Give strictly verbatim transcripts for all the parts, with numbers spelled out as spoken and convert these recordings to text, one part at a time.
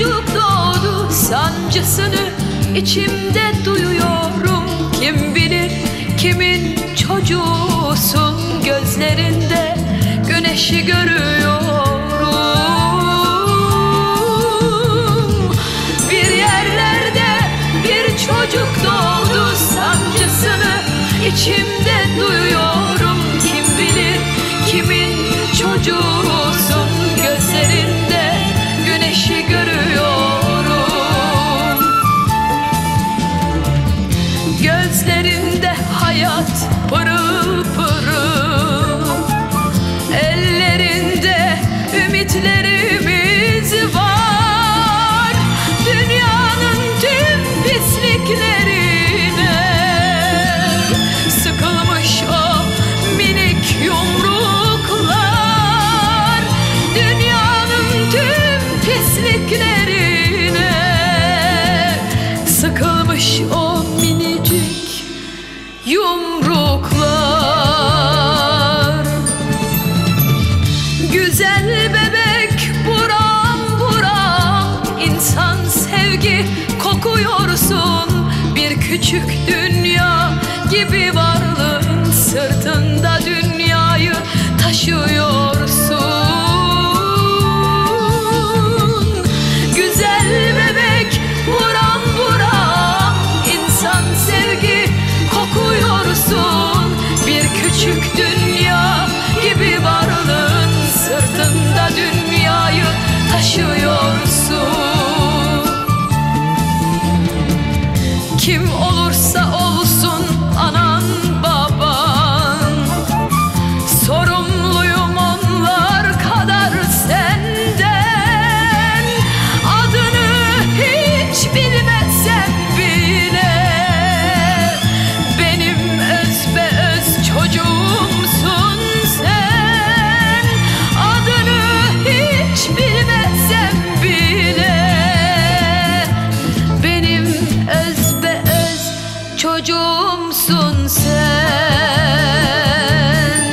çocuk doğdu, sancısını içimde duyuyorum. Kim bilir kimin çocuğusun, gözlerinde güneşi görüyorum. Bir yerlerde bir çocuk doğdu, sancısını içimde duyuyorum. Kim bilir kimin çocuğusun, gözlerinde güneşi görüyorum. Gözlerinde hayat pırıl pırıl, ellerinde ümitlerimiz var. Dünyanın tüm pisliklerine sıkılmış o minik yumruklar. Dünyanın tüm pisliklerine sıkılmış o minicik yumruklar. Güzel bebek buram buram, insan sevgi kokuyorsun. Bir küçük dünya gibi varlığın, sırtında dünyayı taşıyorsun. Güzel bebek buram buram, insan sevgi kokuyorsun. Bir küçük dünya gibi varlığın, sırtında dünyayı taşıyorsun. Kim olursa olsun anan baban, sorumluyum onlar kadar senden. Adını hiç bilmesem bile benim özbeöz çocuğumsun sen. Adını hiç bilmesem bile benim özbeöz çocuğumsun sen.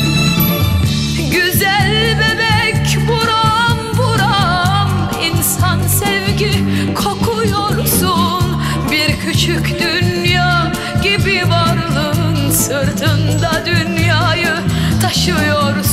Güzel bebek buram buram, insan sevgi kokuyorsun. Bir küçük dünya gibi varlığın, sırtında dünyayı taşıyorsun.